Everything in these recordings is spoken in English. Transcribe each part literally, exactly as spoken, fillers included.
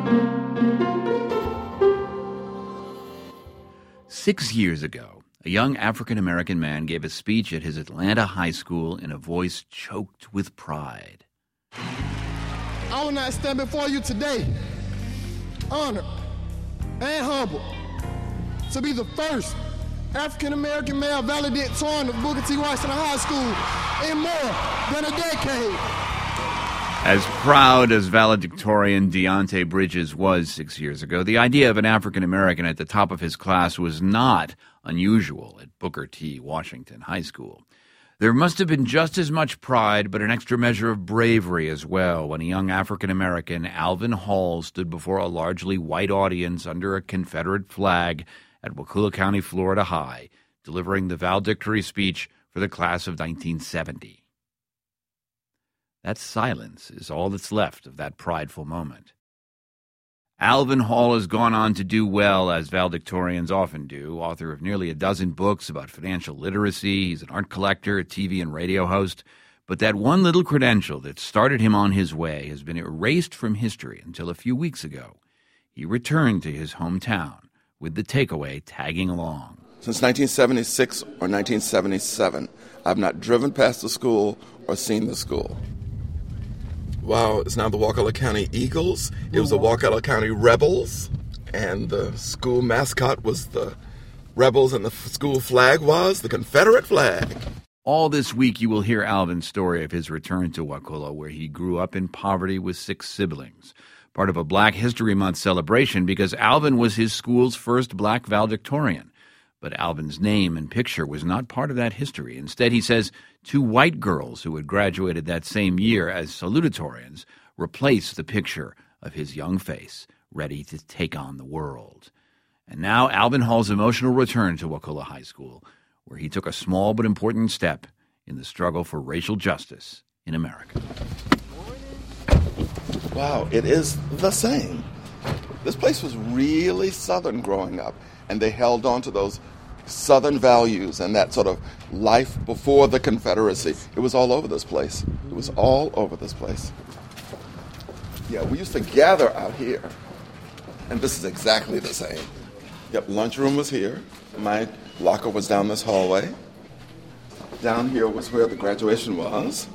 Six years ago, a young African-American man gave a speech at his Atlanta high school in a voice choked with pride. I will not stand before you today, honored and humbled, to be the first African-American male valedictorian of Booker T. Washington High School in more than a decade. As proud as valedictorian Deontay Bridges was six years ago, the idea of an African-American at the top of his class was not unusual at Booker T. Washington High School. There must have been just as much pride, but an extra measure of bravery as well, when a young African-American, Alvin Hall, stood before a largely white audience under a Confederate flag at Wakulla County, Florida High, delivering the valedictory speech for the class of nineteen seventy. That silence is all that's left of that prideful moment. Alvin Hall has gone on to do well, as valedictorians often do, author of nearly a dozen books about financial literacy. He's an art collector, a T V and radio host. But that one little credential that started him on his way has been erased from history until a few weeks ago. He returned to his hometown, with the takeaway tagging along. Since nineteen seventy-six or nineteen seventy-seven, I've not driven past the school or seen the school. Wow, it's now the Wakulla County Eagles. It was the Wakulla County Rebels, and the school mascot was the Rebels, and the school flag was the Confederate flag. All this week you will hear Alvin's story of his return to Wakulla, where he grew up in poverty with six siblings. Part of a Black History Month celebration because Alvin was his school's first black valedictorian. But Alvin's name and picture was not part of that history. Instead, he says, two white girls who had graduated that same year as salutatorians replaced the picture of his young face, ready to take on the world. And now Alvin Hall's emotional return to Wakulla High School, where he took a small but important step in the struggle for racial justice in America. Wow, it is the same. This place was really Southern growing up, and they held on to those Southern values and that sort of life before the Confederacy. It was all over this place. It was all over this place. Yeah, we used to gather out here, and this is exactly the same. Yep, lunchroom was here. My locker was down this hallway. Down here was where the graduation was.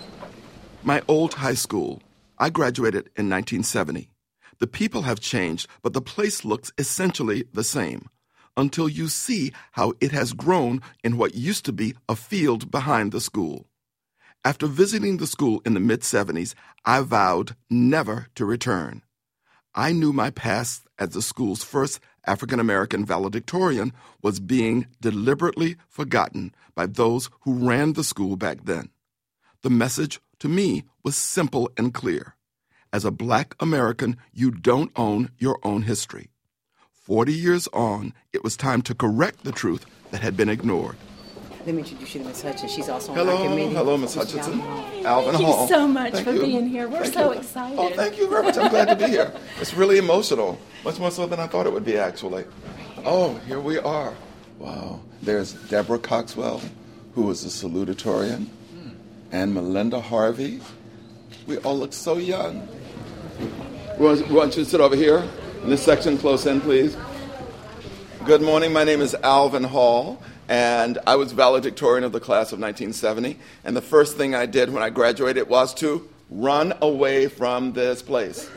My old high school. I graduated in nineteen seventy. The people have changed, but the place looks essentially the same, until you see how it has grown in what used to be a field behind the school. After visiting the school in the mid-seventies, I vowed never to return. I knew my past as the school's first African-American valedictorian was being deliberately forgotten by those who ran the school back then. The message to me was simple and clear. As a black American, you don't own your own history. Forty years on, it was time to correct the truth that had been ignored. Let me introduce you to Miz Hutchins. She's also hello, on our committee. Hello, Miz Hutchinson. Alvin Thank Hall. you so much Thank for you. being here. We're Thank so you. excited. Oh, thank you very much. I'm glad to be here. It's really emotional. Much more so than I thought it would be, actually. Oh, here we are. Wow. There's Deborah Coxwell, who was a salutatorian, and Melinda Harvey. We all look so young. We want, we want you to sit over here in this section, close in, please. Good morning. My name is Alvin Hall, and I was valedictorian of the class of nineteen seventy. And the first thing I did when I graduated was to run away from this place.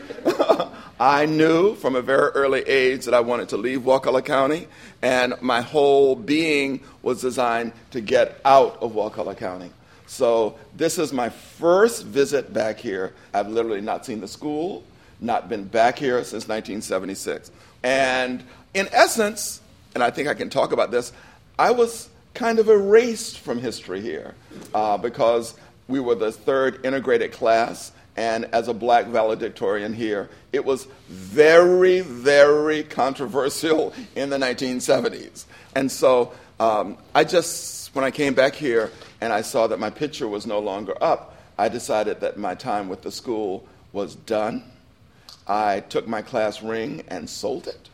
I knew from a very early age that I wanted to leave Wakulla County, and my whole being was designed to get out of Wakulla County. So this is my first visit back here. I've literally not seen the school, not been back here since nineteen seventy-six. And in essence, and I think I can talk about this, I was kind of erased from history here uh, because we were the third integrated class, and as a black valedictorian here, it was very, very controversial in the nineteen seventies. And so um, I just, when I came back here and I saw that my picture was no longer up, I decided that my time with the school was done. I took my class ring and sold it,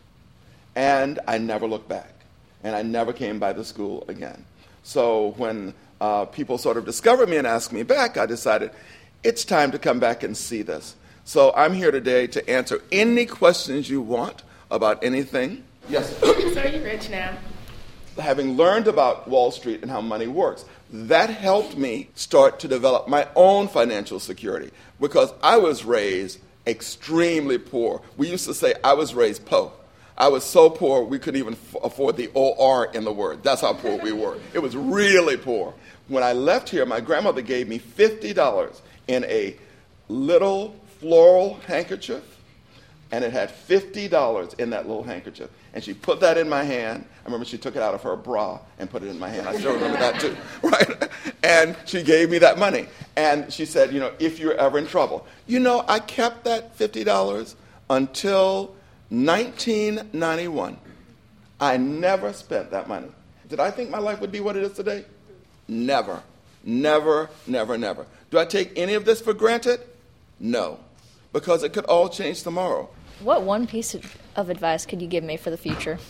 and I never looked back, and I never came by the school again. So when uh, people sort of discovered me and asked me back, I decided it's time to come back and see this. So I'm here today to answer any questions you want about anything. Yes? So are you rich now? Having learned about Wall Street and how money works, that helped me start to develop my own financial security because I was raised extremely poor. We used to say I was raised po. I was so poor we couldn't even f- afford the O R in the word. That's how poor we were. It was really poor. When I left here, my grandmother gave me fifty dollars in a little floral handkerchief, and it had fifty dollars in that little handkerchief. And she put that in my hand. I remember she took it out of her bra and put it in my hand. I still remember that too, right? And she gave me that money. And she said, you know, if you're ever in trouble. You know, I kept that fifty dollars until nineteen ninety-one. I never spent that money. Did I think my life would be what it is today? Never, never, never, never. Do I take any of this for granted? No, because it could all change tomorrow. What one piece of, of advice could you give me for the future?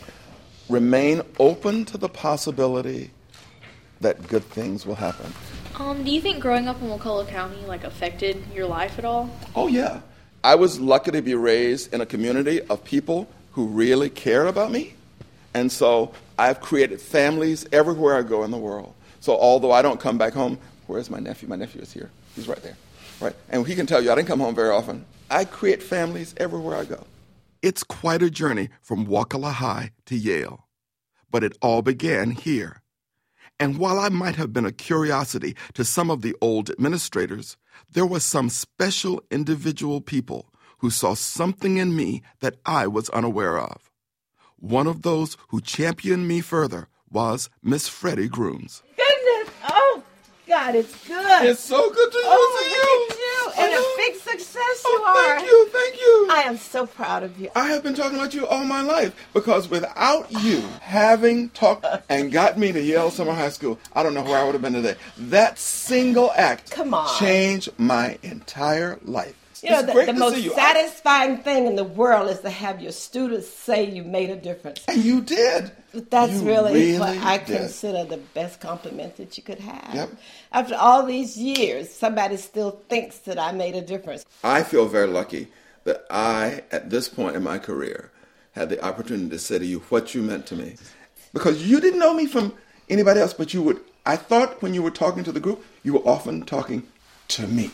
Remain open to the possibility that good things will happen. Um, do you think growing up in Wakulla County like affected your life at all? Oh, yeah. I was lucky to be raised in a community of people who really cared about me. And so I've created families everywhere I go in the world. So although I don't come back home, where's my nephew? My nephew is here. He's right there. Right? And he can tell you I didn't come home very often. I create families everywhere I go. It's quite a journey from Wakulla High to Yale. But it all began here. And while I might have been a curiosity to some of the old administrators, there were some special individual people who saw something in me that I was unaware of. One of those who championed me further was Miss Freddie Grooms. Goodness! Oh, God, it's good. It's so good to oh, see you. you. And a big success you oh, are. Thank you, thank you. I am so proud of you. I have been talking about you all my life because without you having talked and got me to Yale Summer High School, I don't know where I would have been today. That single act Come on. changed my entire life. You know, it's the, great the to most see you. satisfying thing in the world is to have your students say you made a difference. And you did. That's you really, really what I did. consider the best compliment that you could have. Yep. After all these years, somebody still thinks that I made a difference. I feel very lucky that I, at this point in my career, had the opportunity to say to you what you meant to me. Because you didn't know me from anybody else, but you would. I thought when you were talking to the group, you were often talking to me.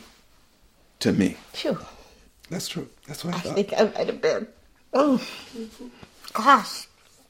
To me. Phew. That's true. That's what I, I thought. think I might have been. Oh, gosh.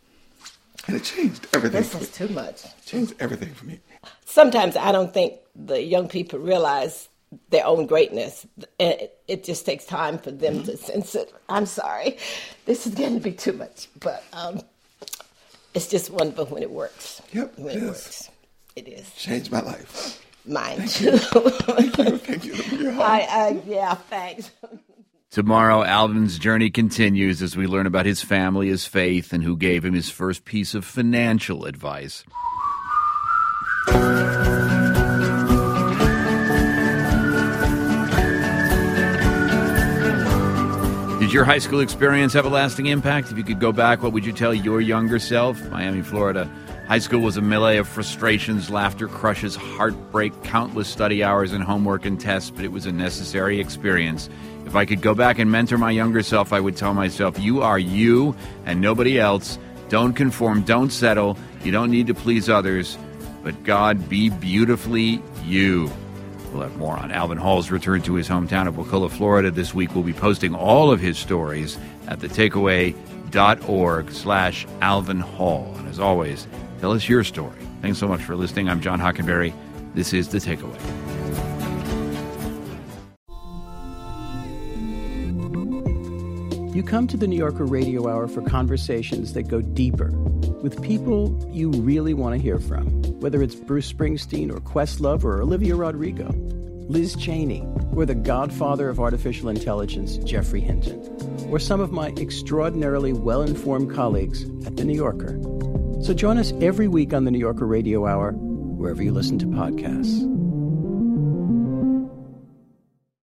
And it changed everything. This is too much. It changed everything for me. Sometimes I don't think the young people realize their own greatness. And it, it just takes time for them mm-hmm. to sense it. I'm sorry. This is going to be too much. But um, it's just wonderful when it works. Yep, when it, it is. works. It is. Changed my life. Mine Thank too. You. Thank you. Thank you. You're home. I, I, yeah, thanks. Tomorrow, Alvin's journey continues as we learn about his family, his faith, and who gave him his first piece of financial advice. Did your high school experience have a lasting impact? If you could go back, what would you tell your younger self? Miami, Florida. High school was a melee of frustrations, laughter, crushes, heartbreak, countless study hours and homework and tests, but it was a necessary experience. If I could go back and mentor my younger self, I would tell myself, you are you and nobody else. Don't conform, don't settle. You don't need to please others, but God, be beautifully you. We'll have more on Alvin Hall's return to his hometown of Wakulla, Florida this week. We'll be posting all of his stories at thetakeaway.org slash Alvin Hall. And as always, tell us your story. Thanks so much for listening. I'm John Hockenberry. This is The Takeaway. You come to the New Yorker Radio Hour for conversations that go deeper with people you really want to hear from, whether it's Bruce Springsteen or Questlove or Olivia Rodrigo, Liz Cheney, or the godfather of artificial intelligence, Jeffrey Hinton, or some of my extraordinarily well-informed colleagues at The New Yorker. So join us every week on the New Yorker Radio Hour, wherever you listen to podcasts.